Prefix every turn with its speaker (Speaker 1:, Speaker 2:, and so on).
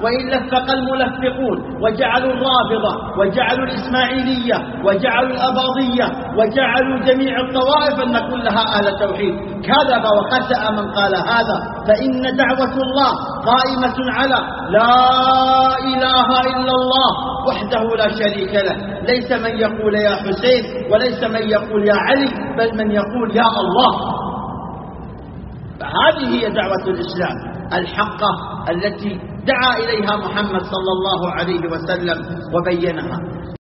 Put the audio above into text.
Speaker 1: وإن لفق الملفقون وجعلوا الرافضة وجعلوا الإسماعيلية وجعلوا الأباضية وجعلوا جميع الطوائف أن كلها أهل توحيد، كذب وخسأ من قال هذا. فإن دعوة الله قائمة على لا إله إلا الله وحده لا شريك له، ليس من يقول يا حسين وليس من يقول يا علي، بل من يقول يا الله. فهذه هي دعوة الإسلام الحقة التي دعا إليها محمد صلى الله عليه وسلم وبينها.